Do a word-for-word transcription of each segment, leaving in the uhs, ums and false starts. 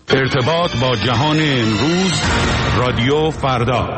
ارتباط با جهان امروز، رادیو فردا.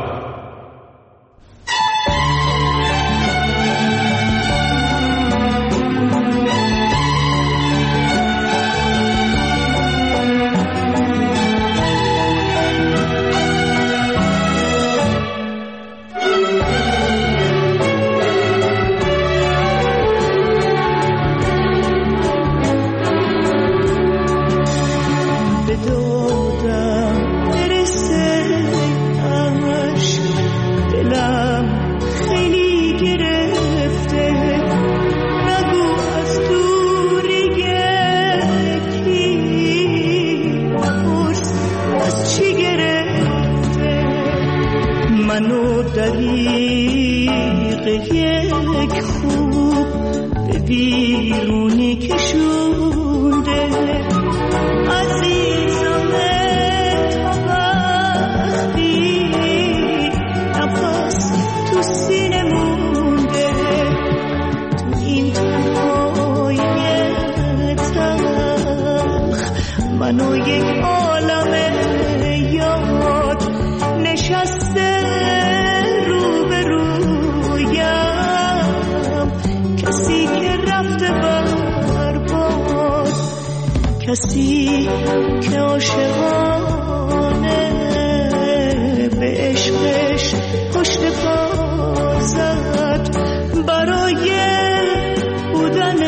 کسی که عاشقانه به عشقش پشت پا زد، برای بودن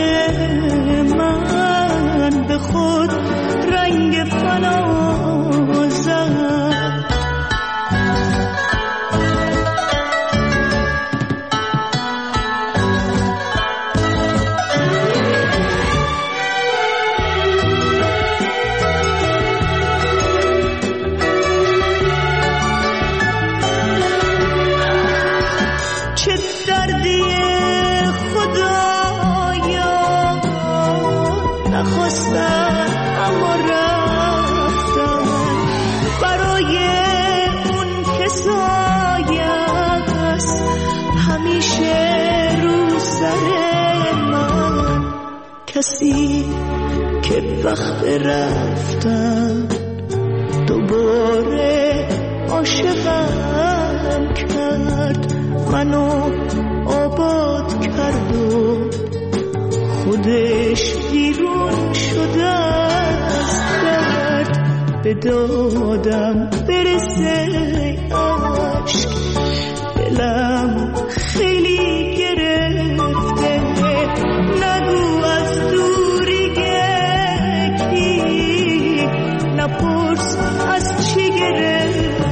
من به خود رنگ فنا زد. کسی که وقت رفتن دوباره عاشقم کرد، منو آباد کرد و خودش بیرون شده از درد. به دادم برسه عشق، دلم خیلی گرفته، نگو از دوری گکی، نپرس از چی گرفته.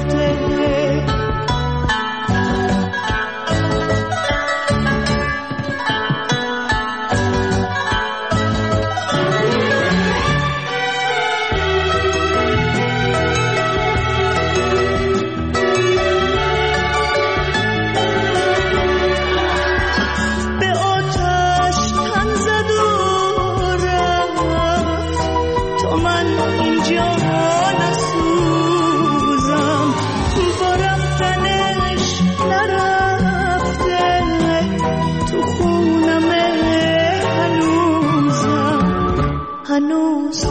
هنوز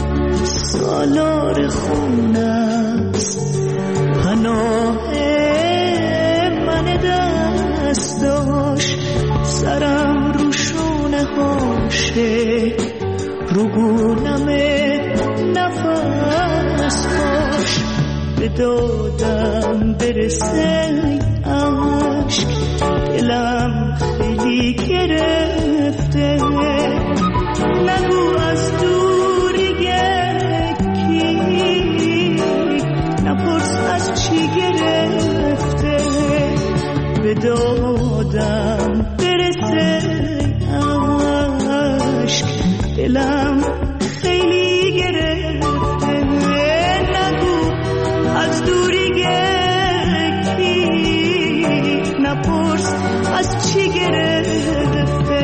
سالار خونست پناه من دستاش، سرم رو شونه هاشه، رو گونم نفس هاش. به دادم برسه عشق، دلم خیلی گرفته، نگو از دوری یکی، نپرس از چی گرفته. به دادم برسه عشق، دلم خیلی گرفته، نگو از دوری یکی، نپرس از چی گرفته.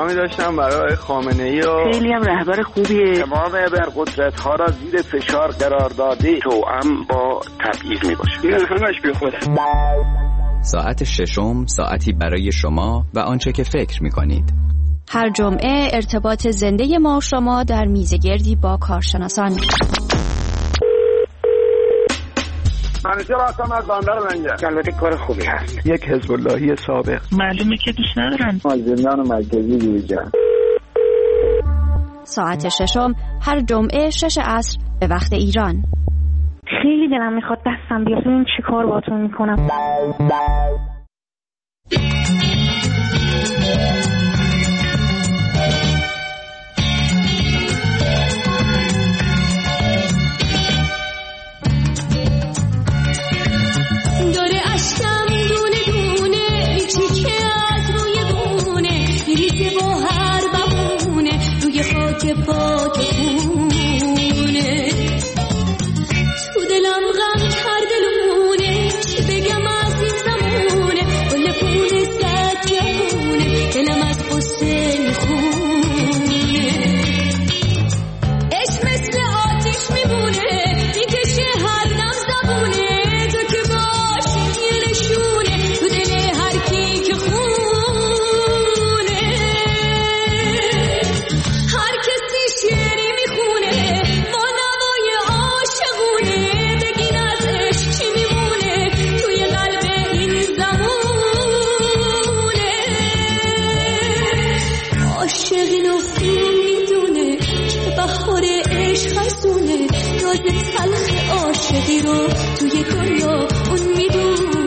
پیغامی داشتم برای خامنه‌ای و خیلی هم رهبر خوبیه. تمام ابرقدرت‌ها را زیر فشار قرار داده توأم با تبعیض میباشه. این همش بی خوده. ساعت ششم ساعتی برای شما و آنچه که فکر می‌کنید. هر جمعه ارتباط زنده ما و شما در میزگردی با کارشناسان. منیجر هستم از بندر منجر. البته کار خوبی هست. یک حزب اللهی سابق. معلومه که دوست ندارن. از زندان مرکزی بیرون. ساعت ششم هر جمعه شش عصر به وقت ایران. خیلی دلم میخواد دستم بیاد ببینم چی کار باهاتون میکنم. داره اشکم دونه دونه میچیکه از روی بونه میریزه با هر بمونه روی خاک پاک خونه تو دلم غم کرده لونه چی بگم از این زمونه گل پونه زد جهونه دلم از قصه میخونه عشق مثل آتیش میمونه میکشه هر دم زبونه تلخ عاشقی رو توی دنیا اون میدونه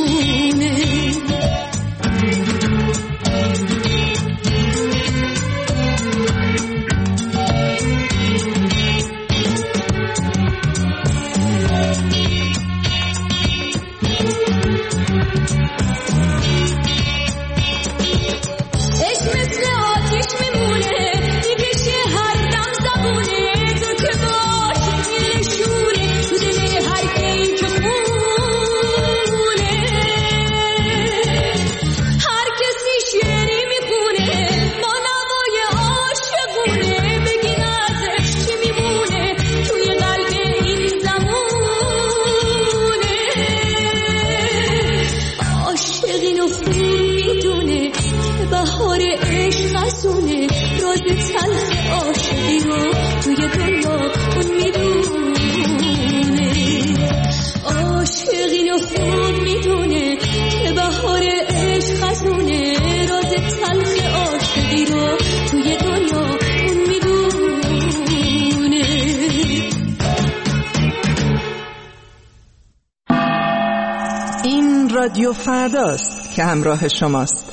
عشق مثل آتیش میمونه میکشه هر دم زبونه تو که تلخ عاشقی رو توی دنیا اون میدونه عاشقی رو خوب میدونه که بهار عشق خزونه راز تلخ عاشقی رو توی دنیا اون میدونه این رادیو فرداست که همراه شماست.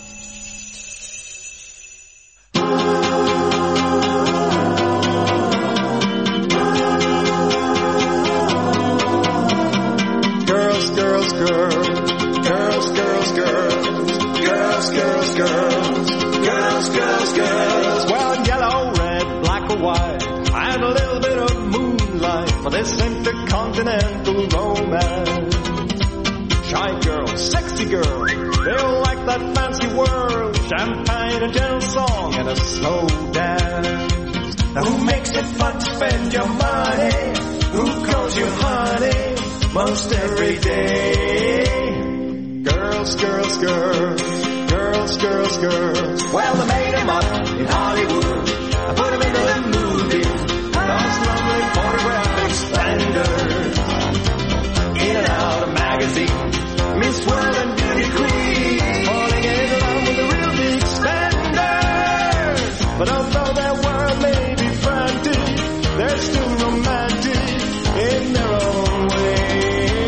This intercontinental romance. Shy girls, sexy girls, they all like that fancy world. Champagne, a gentle song, and a slow dance. Now who makes it fun to spend your money? Who calls you honey most every day? Girls, girls, girls, girls, girls, girls. Well, they made them up in Hollywood. I put them into the movies. Those lovely photographic standards. In and out of magazines. Miss World and Beauty Queen. Falling in love with the real big standards. But although their world may be frantic, they're still romantic in their own way.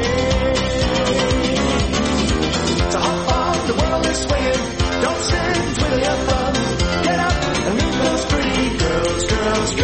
So hop off, the world is swinging. Don't sit, twiddle your thumbs. Get up and meet those pretty girls, girls, girls.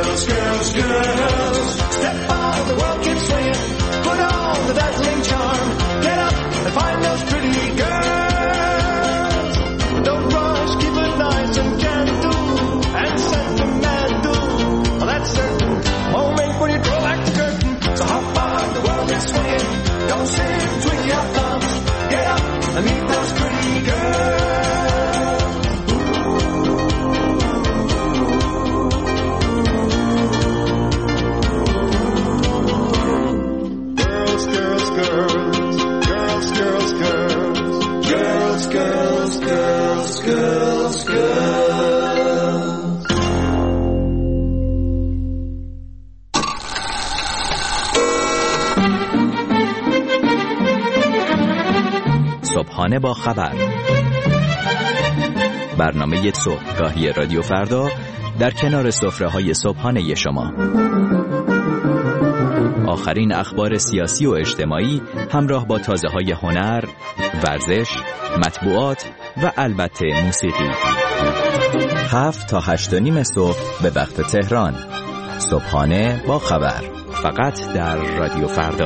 Girls, girls, girls, step out, the world keeps swinging. Put on the dazzling charm. Get up and find those pretty girls. Don't rush, keep it nice and gentle and sentimental. Well, that's certain. Moment when you draw back the curtain. So hop on, the world is swinging. Don't sit, twiddle your thumbs. Get up and meet those pretty girls. صبحانه با خبر، برنامه صبحگاهی رادیو فردا در کنار سفره‌های صبحانه شما. آخرین اخبار سیاسی و اجتماعی همراه با تازه‌های هنر، ورزش، مطبوعات و البته موسیقی. هفت تا هشت و نیم صبح به وقت تهران. صبحانه با خبر، فقط در رادیو فردا.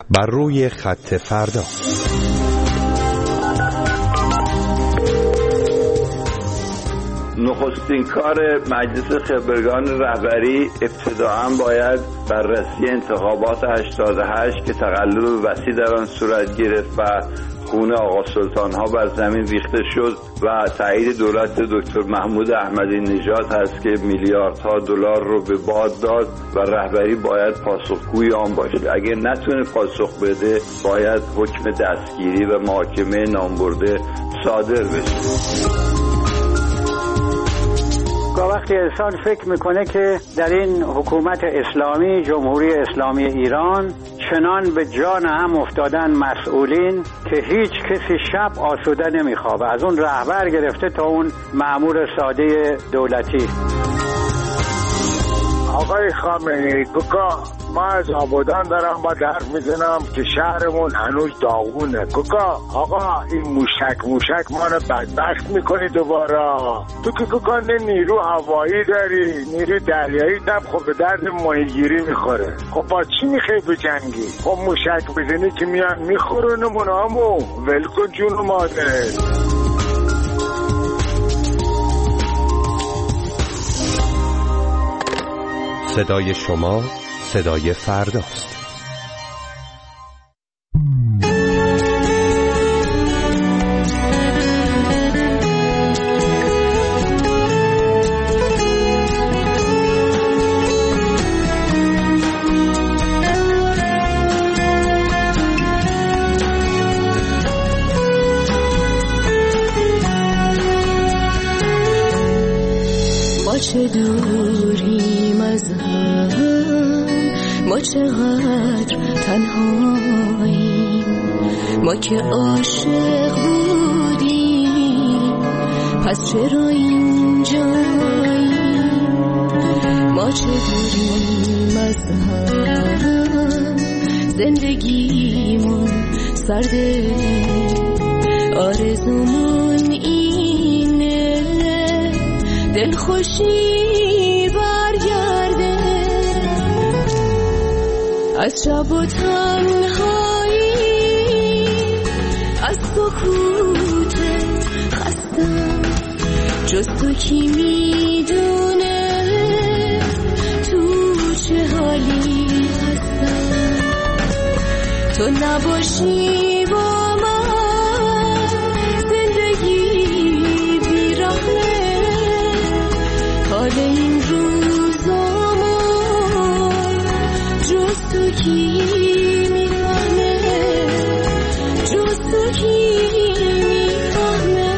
بر روی خط فردا. نخستین کار مجلس خبرگان رهبری ابتداعاً باید بررسی انتخابات هشتاد و هشت که تقلب وسیع در آن صورت گرفت و خون آقا سلطان ها بر زمین ریخته شد و تایید دولت دکتر محمود احمدی نژاد هست که میلیاردها دلار رو به باد داد و رهبری باید پاسخگوی آن باشه. اگه نتونه پاسخ بده باید حکم دستگیری و محاکمه نامبرده صادر بشه. وقتی انسان فکر میکنه که در این حکومت اسلامی، جمهوری اسلامی ایران، چنان به جان هم افتادن مسئولین که هیچ کسی شب آسوده نمیخوابه، از اون رهبر گرفته تا اون مأمور ساده دولتی. آقای خامنه‌ای کوکا، ما از آبادان دارم با درد میزنم که شهرمون هنوز داغونه. کوکا آقا این موشک موشک ما رو بدبخت میکنی دوباره. تو که کوکا نه نیرو هوایی داری، نیرو دریایی دم، خب به درد ماهیگیری میخوره. خب با چی میخوای بجنگی؟ خب موشک بزنی که میان میخورونمون همو ولکن جون مادر. صدای شما صدای فرداست. ما چه دوریم از هم، ما چقدر تنهاییم، ما که عاشق بودیم پس چرا اینجاییم. ما چه دوریم از هم، زندگیمون سرده، آرزومون اینه دل خوشی برگرده از شب و تنهایی، از سکوتت خستم، جز تو کی میدونه تو چه حالی هستم. تو نباشی با من زندگی بی‌رحمه، حال این روزامو جز تو کی میفهمه، جز تو کی میفهمه.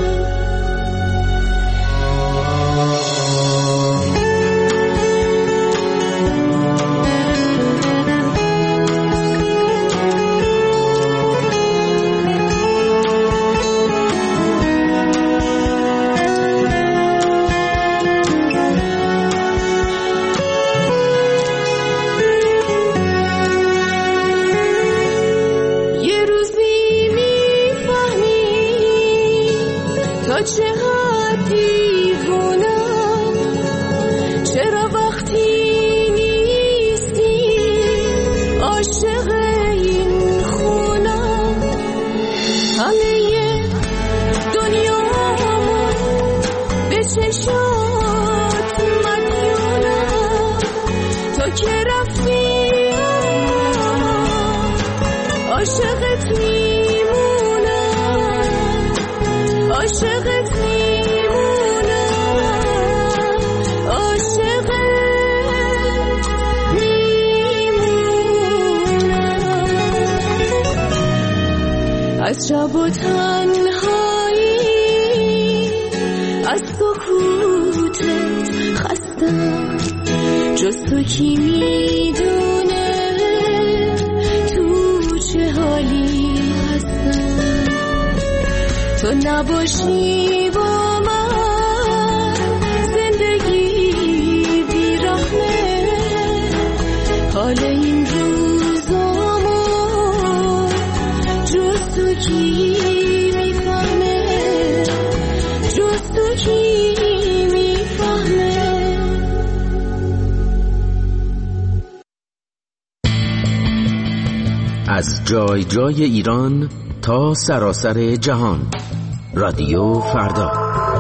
چه حدی گناه، چرا وقتی نیستی عاشق این خونه، همه دنیامو به چشات مدیونم، تا که رفتی عاشقت میمونم، عاشقت میمونم، عاشقت میمونم. از شب و تنهایی، از سکوتت خستم، جز تو کی میدونه تو چه حالی هستم. تو نباشی با من زندگی بی‌رحمه، حال این روزامو جز تو کی میفهمه، جز تو کی میفهمه. از جای جای ایران تا سراسر جهان. رادیو فردا.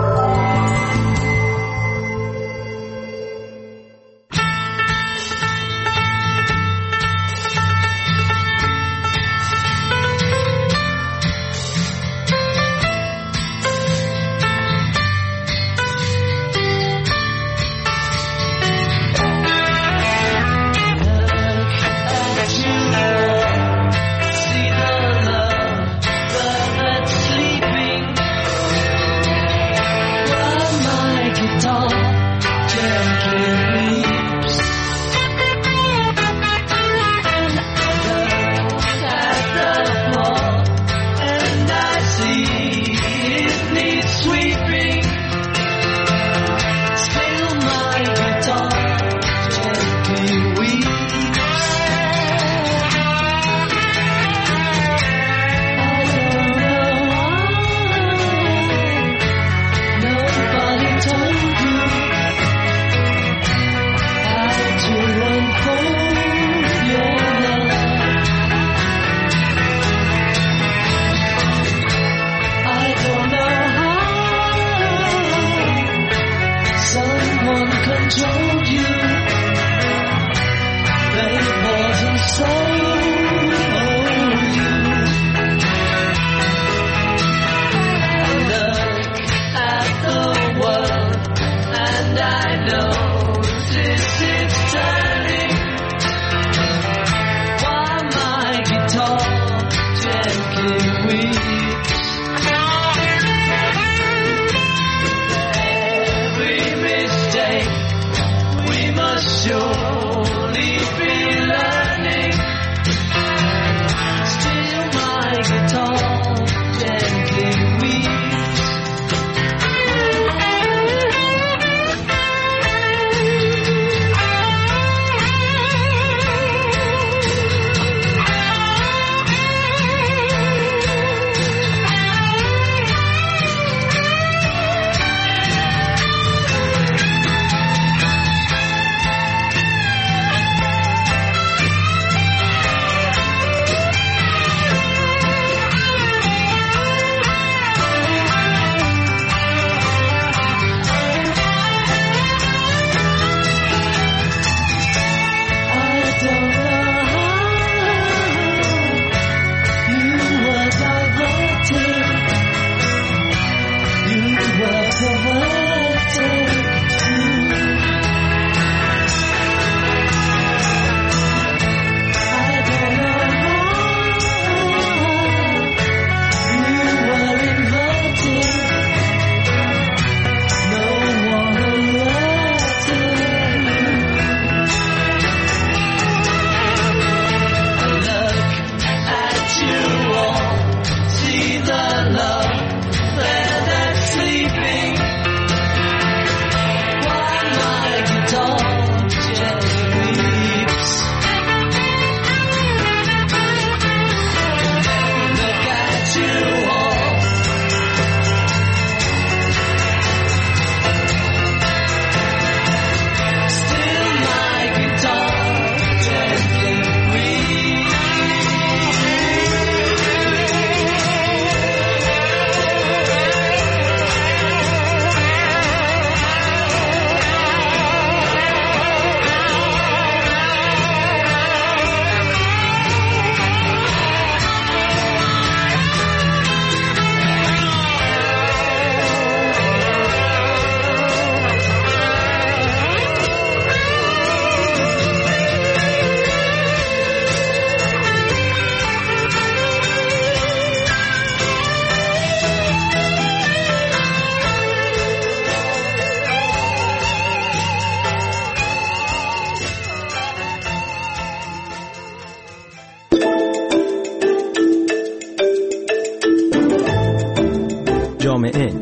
جامعه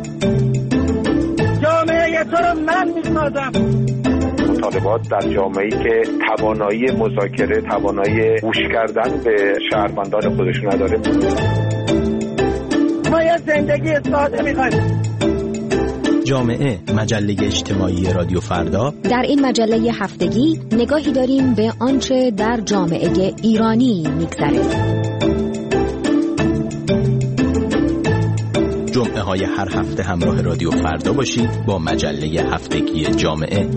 جامعه تو رو من میسازم. مطالبات در جامعه‌ای که توانایی مذاکره، توانایی گوش کردن به شهروندان خودش نداره. ما یه زندگی ساده می‌خوایم. جامعه، مجله اجتماعی رادیو فردا. در این مجله هفتگی نگاهی داریم به آنچه در جامعه ایرانی می‌گذره. های هر هفته همراه رادیو فردا باشید با مجله هفتگی جامعه.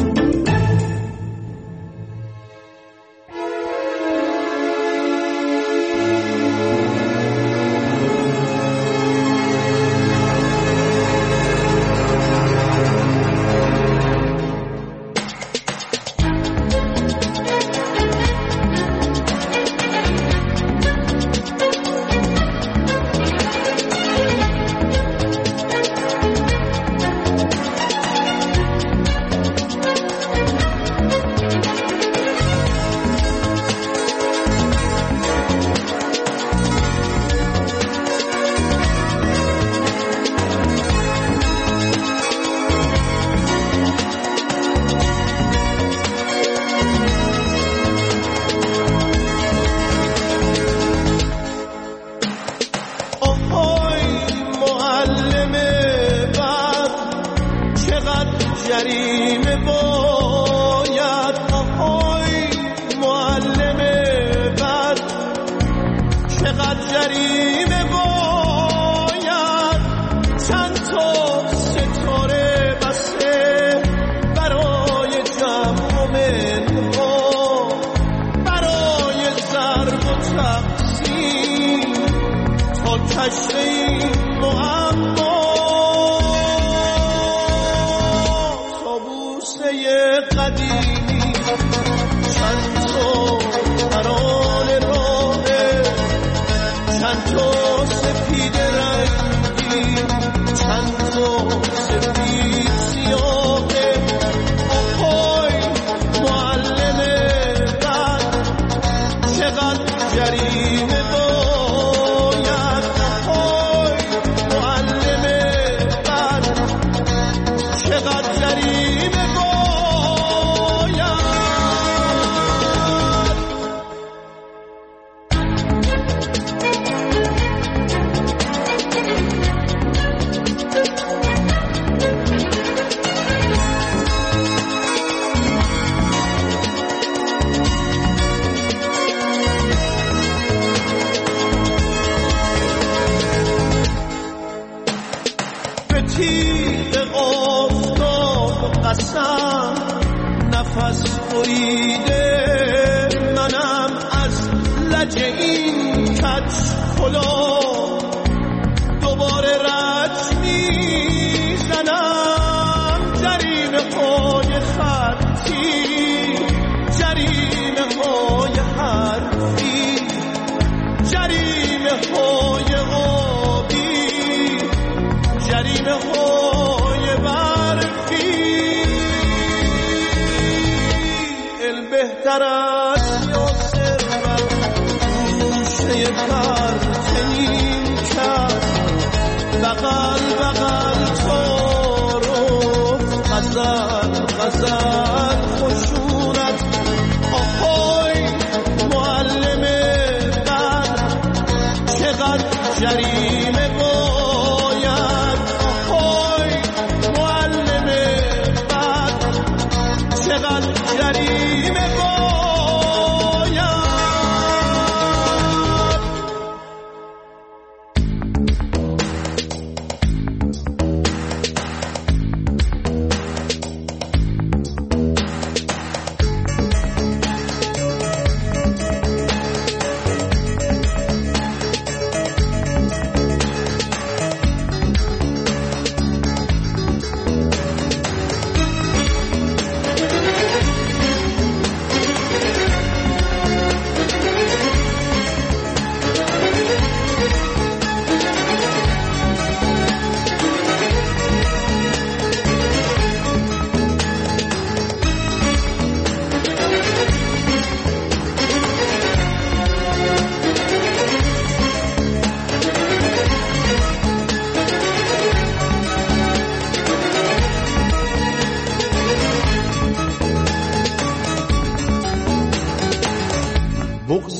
بغض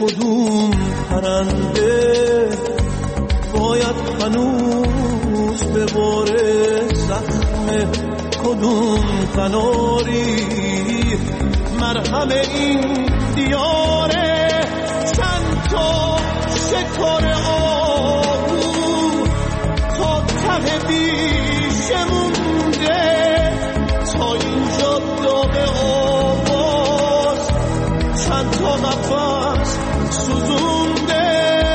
کدوم پرنده باید هنوز به باره زخم کدوم قناری مرهم این دیاره چند تا شکار آهو تا نفس سوزونده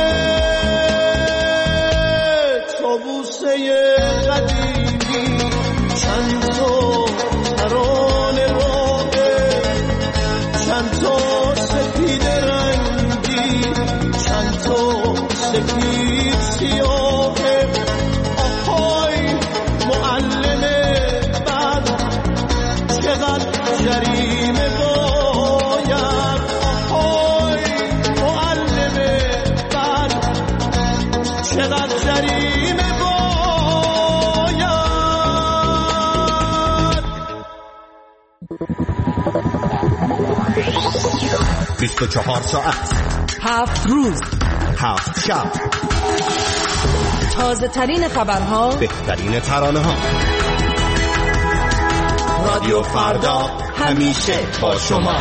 طاووسه قدیمی چند تا ترانه راهه چند تا سپید رنگی چند تا سپید سیاهه آهای معلم بد چقدر جریمه باید آهای معلم بد چقدر جریمه باید. بیست و چهار ساعت، هفت روز، هفت شب، تازه ترین خبرها، بهترین ترانه ها. رادیو فردا همیشه با شما.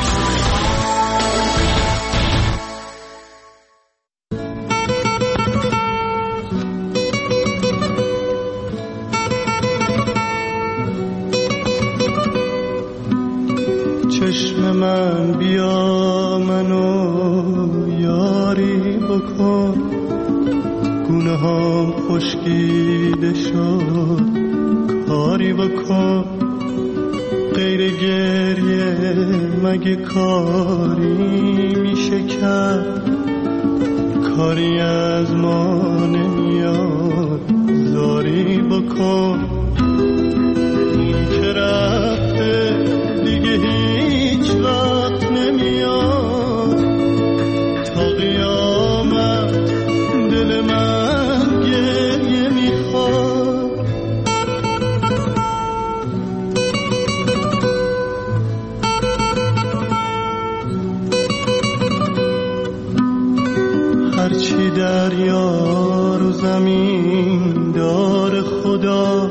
چشم من بیا منو یاری بکن گونه هم خشکیده شد کاری بکن غیر گریه مگه کاری میشه کرد کاری از ما نمیاد زاری بکن اون که رفته دیگه هیچ وقت نمیاد تا قیامت دل من گریه میخواد هرچی دریا رو زمین دار خدا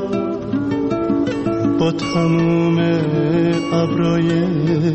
با تموم ابرای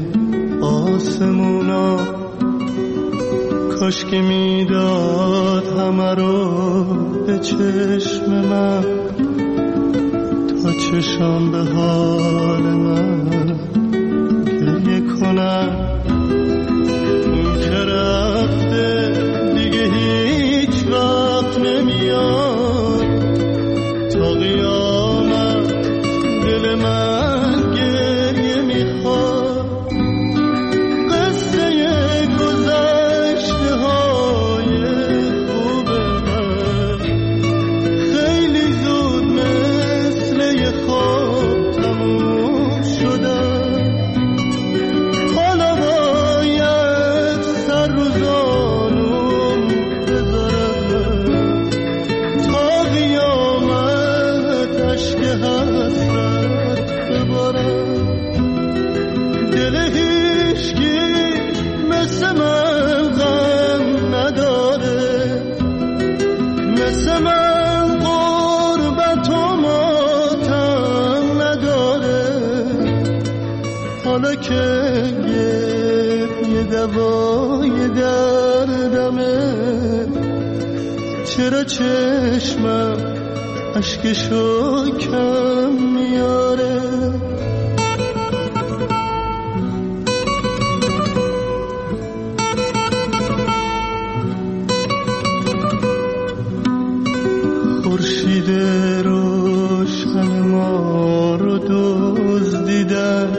آسمونا کاش که میداد همه رو به چشم من تا چشم به حال من گریه کنم اون که رفته دیگه هیچ وقت نمیاد تا قیامت دل من گریه میخواد قصه گذشته های خوب من خیلی زود مثل یه خواب تموم شدن حالا باید سر رو زانوم بذارم تا قیامت عشق حسرت ببارم دل هیچکی مثل من غم نداره مثل من غربت و ماتم نداره حالا که یه دوای دردمه چرا چشمم اشکشو کم میاره خورشید روشن ما رو دزدیدن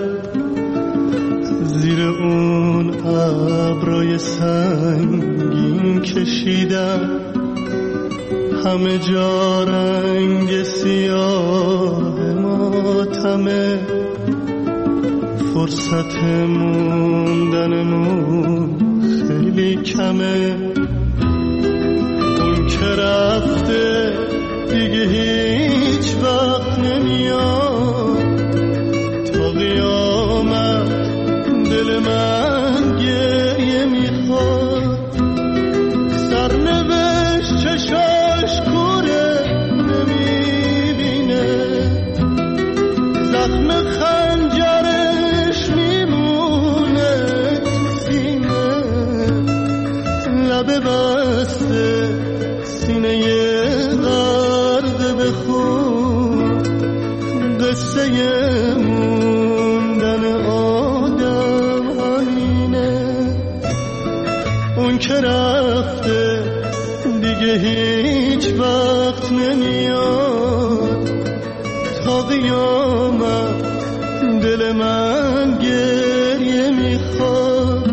زیر اون ابرای سنگین کشیدن همه جا رنگ سیاه ماتمه فرصت موندنمون خیلی کمه اون که رفته دیگه هیچ وقت نمیاد تا قیامت دل من گریه میخواد سرنوشت چشاش کوره نمیبینه زخم خنجرش میمونه سینه لبه بسته سینه غرق به خون قصه موندن آدم همینه اون که رفته دیگه هیچ وقت نمیاد، تا قیامت دل من گریه میخواد.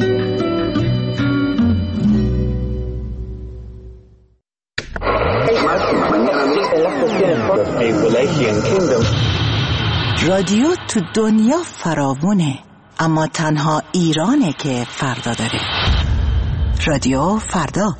رادیو تو دنیا فراوونه، اما تنها ایرانه که فردا داره. رادیو فردا.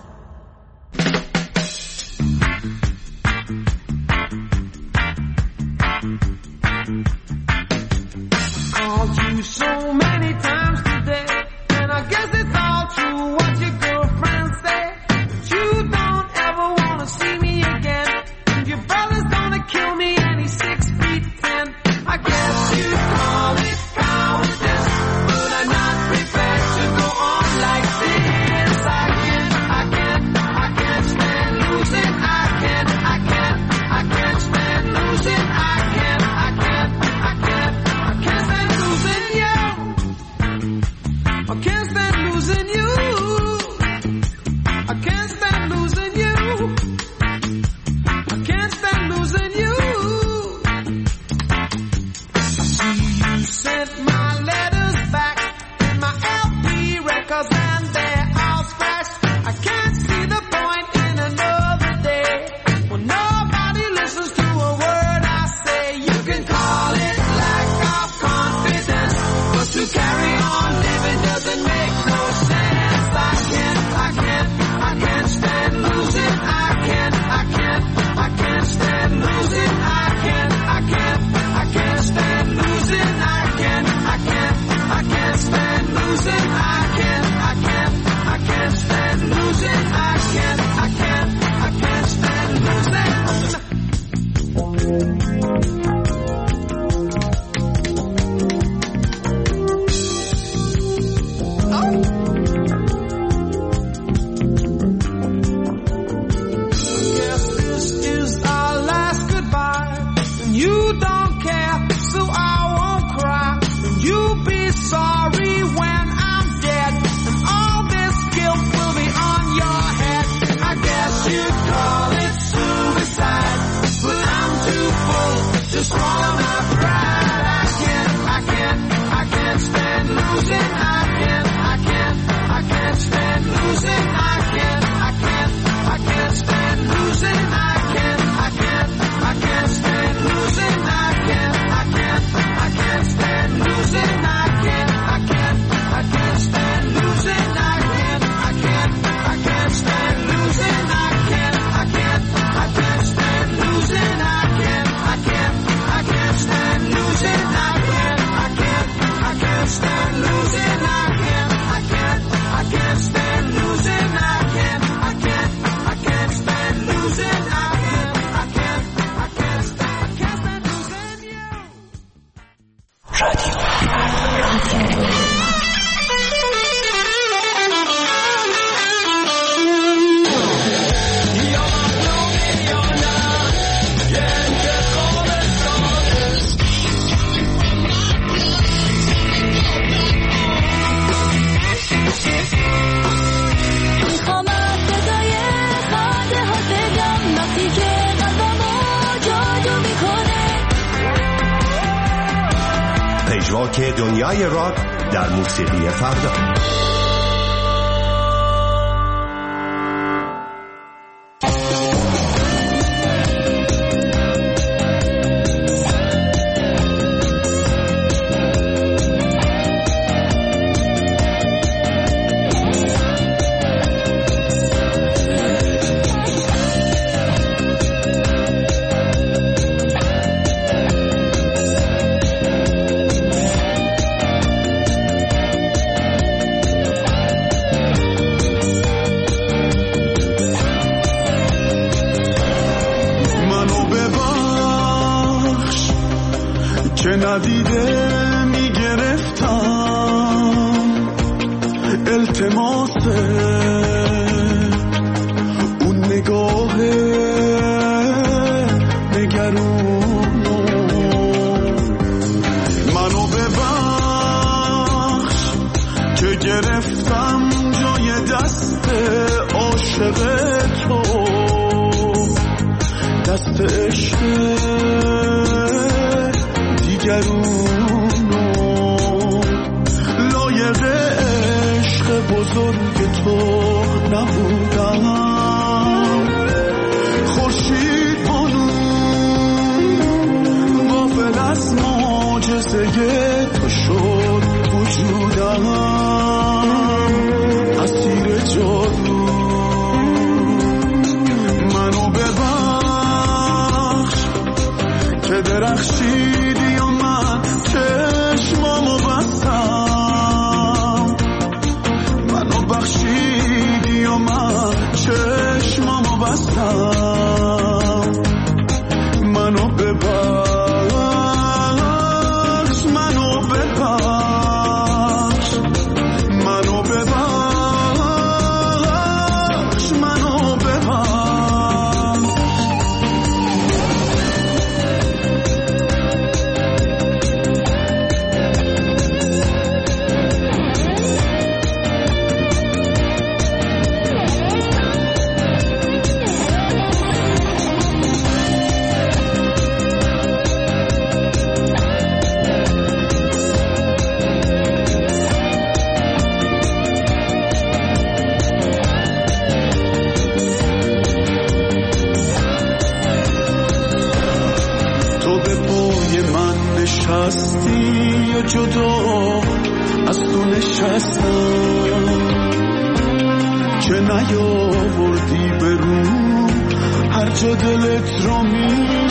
پژواک دنیای راک در موسیقی فردا. ندیده میگرفتم التماس اون نگاه نگرون منو ببخش که گرفتم جای در دست عاشق تو، دست عشق دیگرونو، لایق عشق بزرگ تو نبودم. خورشید بانو غافل از معجزه تو شد وجودم، اسیر جادو منو ببخش که درخشیدی و من چشمامو بستم، منو بخشیدی و من چشمامو بستم، منو ببخش منو ببخش منو ببخش منو ببخش. نشستی و جدا از تو نشستم که نیاوردی برو هر جا دلت رو می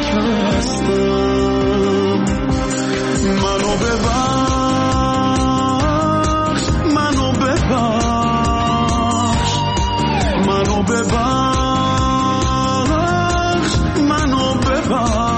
شکستم. منو ببخش منو ببخش منو ببخش منو ببخش.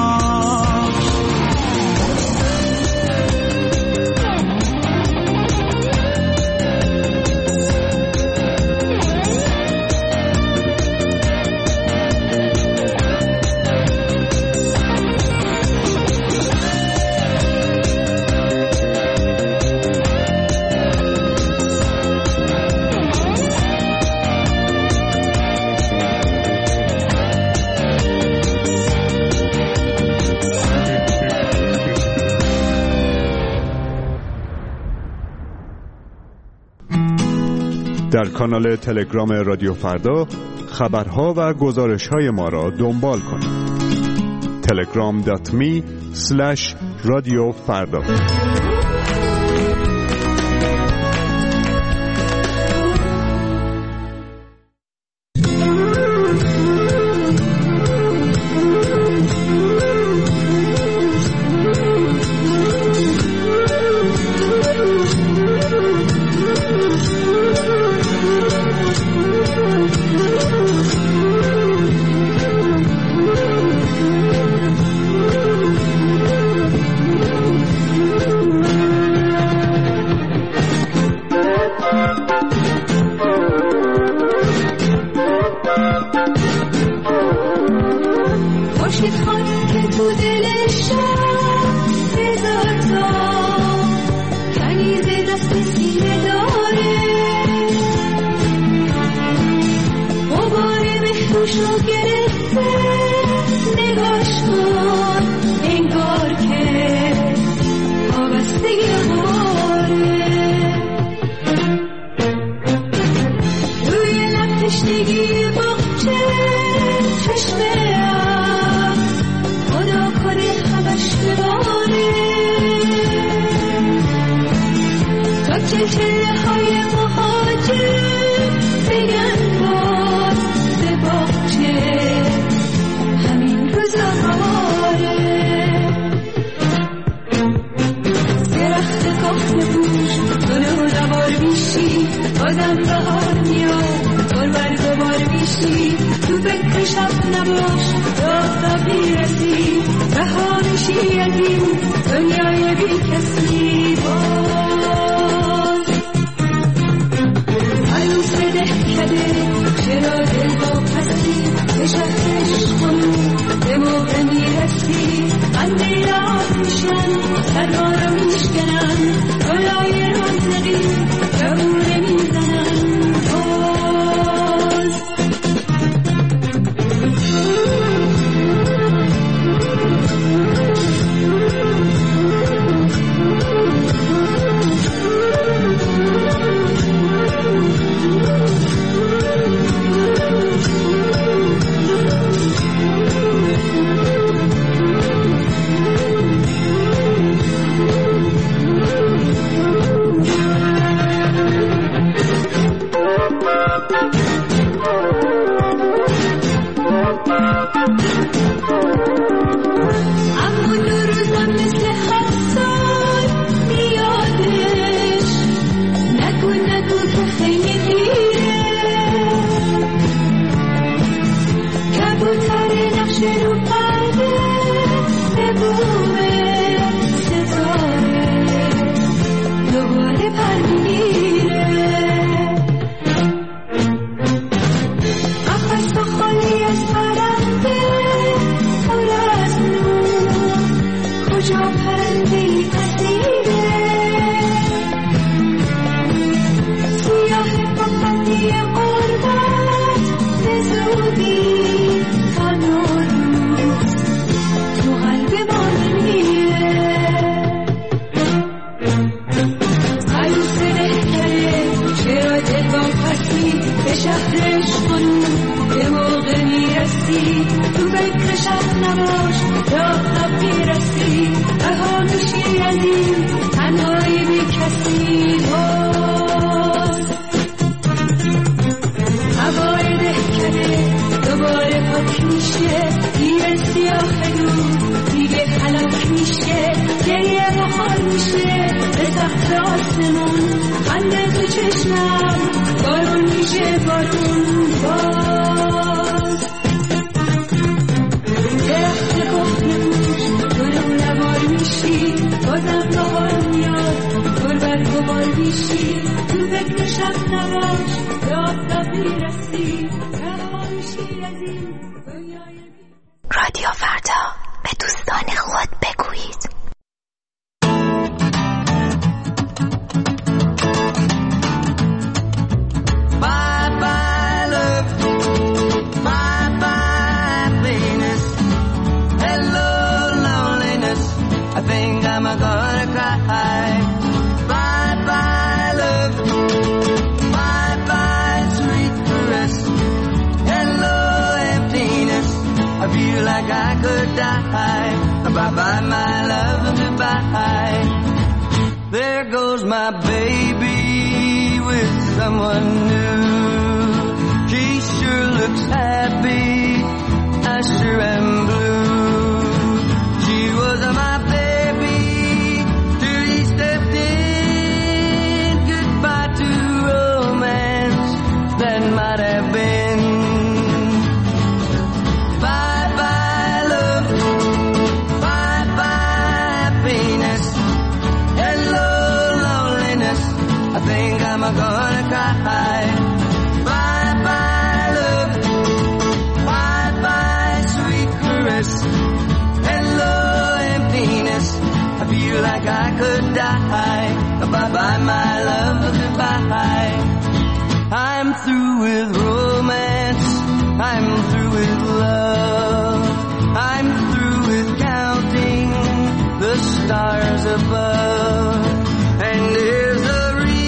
در کانال تلگرام رادیو فردا خبرها و گزارش‌های ما را دنبال کنید. تلگرام دات می اسلش رادیو فردا. سرها رو میشکنن گلای رونقی جوونه میزنن صدای قربت به زودی تا نوروز تو قلب ما نمیره. عروس دهکده چرا دل با پسی به شهرش خانوم به موقع میرسی، تو فکر شب نباش تا میرسی، رها میشی از این تنهایی بی کسی. باز هوای دهکده دوباره پاک میشه، دیگه سیاه دور دیگه خلاک میشه، گریه بخار میشه به سقف آسمون، خنده تو چشمم بارون میشه بارون. باز درخت کهنه بوش گلو نوار میشی، بازم بهار میاد گل برگ و بار میشی، تو فکر شب نباش به آفتاب میرسی، رها میشی از این دنیای. رادیو فردا، به دوستان خود بگویید. Like I could die. Bye-bye, my love, goodbye. There goes my baby with someone new. She sure looks happy, I sure am blue. She was my baby till he stepped in. Goodbye to romance that might have been. I'm gonna cry. Bye bye love, bye bye sweet caress. Hello emptiness, I feel like I could die. Bye bye my love, goodbye. I'm through with romance, I'm through with love, I'm through with counting the stars above. And there's a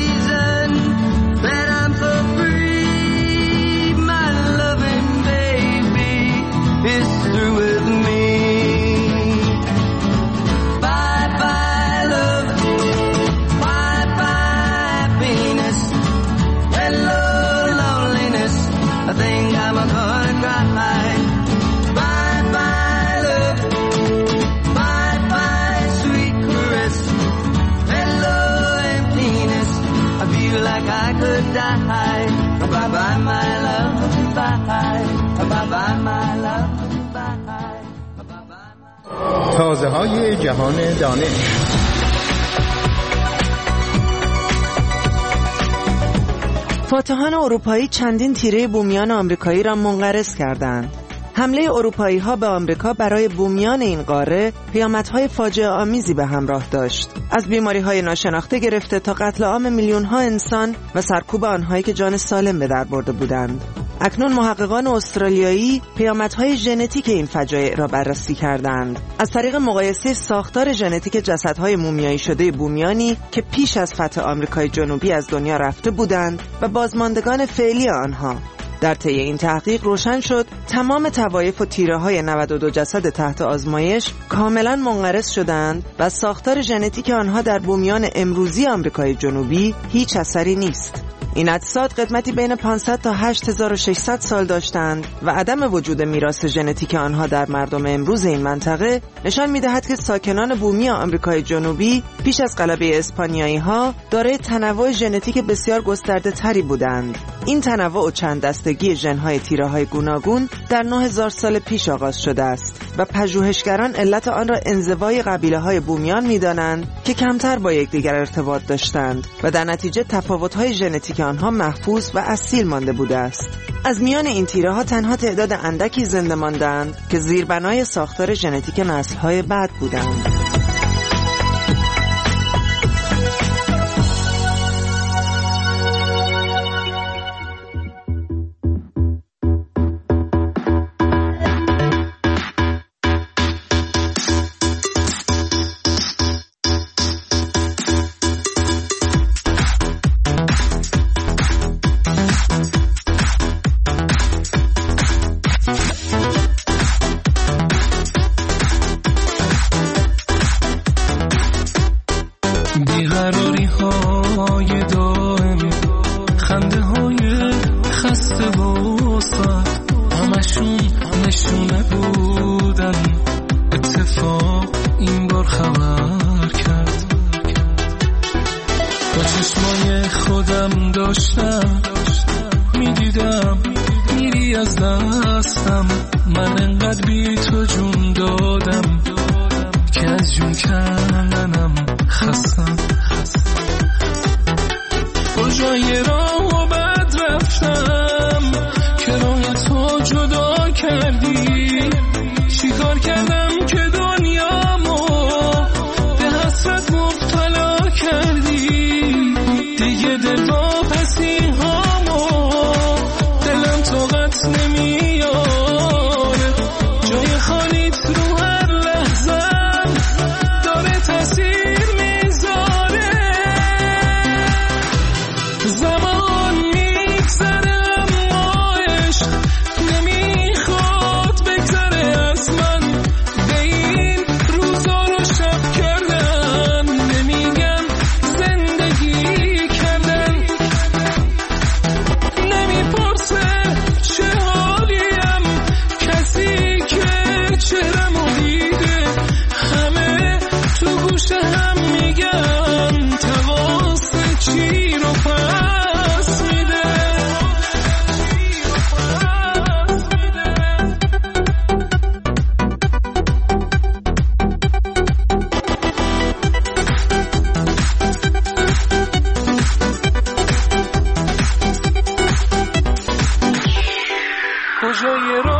is through with me. Bye bye love, bye bye happiness. Hello loneliness, I think I'm gonna cry. Bye bye love, bye bye sweet caress. Hello emptiness, I feel like I could die. Bye bye my love, bye. Bye bye my love. تازه های جهان دانش. فاتحان اروپایی چندین تیره بومیان آمریکایی را منقرض کردند. حمله اروپایی ها به آمریکا برای بومیان این قاره پیامدهای فاجعه آمیزی به همراه داشت. از بیماری های ناشناخته گرفته تا قتل عام میلیون ها انسان و سرکوب آنهایی که جان سالم به در برده بودند. اکنون محققان استرالیایی پیامدهای ژنتیک این فجایع را بررسی کردند. از طریق مقایسه ساختار ژنتیک جسدهای مومیایی شده بومیانی که پیش از فتح آمریکای جنوبی از دنیا رفته بودند و بازماندگان فعلی آنها. در طی این تحقیق روشن شد تمام طوایف و تیره‌های نود و دو جسد تحت آزمایش کاملا منقرض شدند و ساختار ژنتیک آنها در بومیان امروزی آمریکای جنوبی هیچ اثری نیست. این اجساد قدمتی بین پانصد تا هشت هزار و ششصد سال داشتند و عدم وجود میراث ژنتیک آنها در مردم امروز این منطقه نشان می‌دهد که ساکنان بومی آمریکای جنوبی پیش از غلبه اسپانیایی‌ها دارای تنوع ژنتیک بسیار گسترده تری بودند. این تنوع و چند دستگی ژن‌های تیره‌های گوناگون در نه هزار سال پیش آغاز شده است و پژوهشگران علت آن را انزوای قبیله‌های بومیان می‌دانند که کمتر با یکدیگر ارتباط داشتند و در نتیجه تفاوت‌های ژنتیک آنها محفوظ و اصیل مانده بوده است. از میان این تیره‌ها تنها تعداد اندکی زنده ماندند که زیربنای ساختار ژنتیک نسل‌های بعد بودند. میدیدم میری از دستم، من انقدر بی تو جون دادم که از جون کندنم خستم. کجای راه و بد رفتم که راه تو جدا کردی، چی کار کردم که دنیامو به حسرت مبتلا کردی، دیگه دل واپسی هامو دلم طاقت نمیاره، جای خالیت رو هر لحظه داره تاثیر میذاره. زمان میگذره اما عشق نمیخواد بگذره از من، به این روزا رو شب کردن نمیگن زندگی کردن، نمیپرسه چه حالیم کسی که چهرمو دیده، همه تو گوش هم میگن تقاص چی رو پس میده. کجای راه